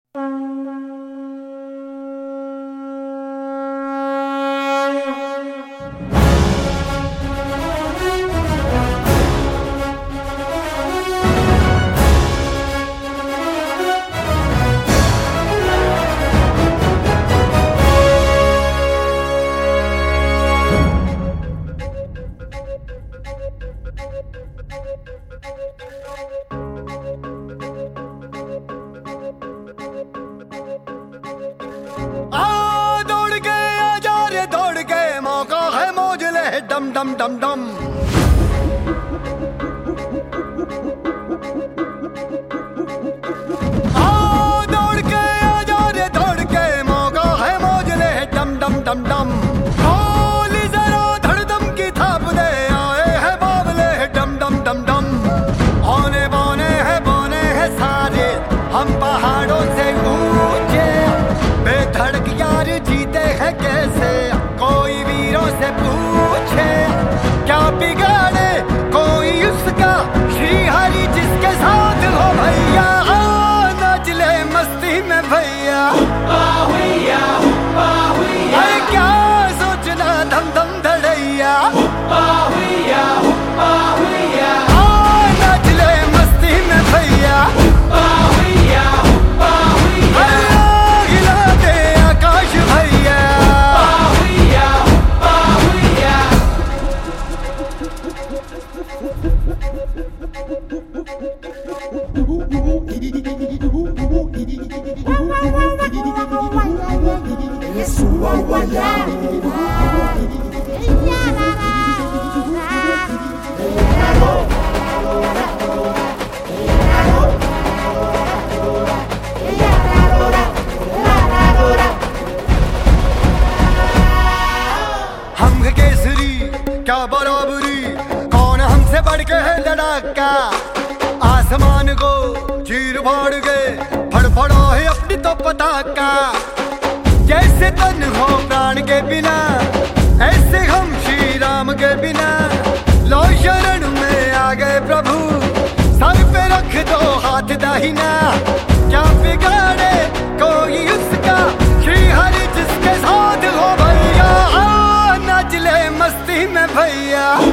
डम डम डम डम दौड़ के आजा रे दौड़ के मौका है मौज ले डम डम डम डम होली जरा धड़दम की थाप दे आए है बाबले डम डम डम डम होने बोने है सारे हम पहाड़ों से ऊंचे बेधड़क यार जीते हैं कैसे कोई वीरों से पूछे क्या बिगाड़े कोई उसका श्री हरि जिसके साथ हो भैया नाच ले मस्ती में भैया अरे क्या सोचना धम धम धड़ैया नाच ले मस्ती में भैया हिला दे आकाश भैया हम केसरी क्या बराबरी कौन हमसे बढ़ के है लड़ाका आसमान को चीर फाड़ के फड़फड़ा है अपनी तो पताका जैसे तन हो प्राण के बिना ऐसे हम श्री राम के बिना लो शरण में आ गए प्रभु सर पे रख दो हाथ दाहिना क्या बिगाड़े कोई उसका श्री हरि जिसके साथ हो भैया नाच ले मस्ती में भैया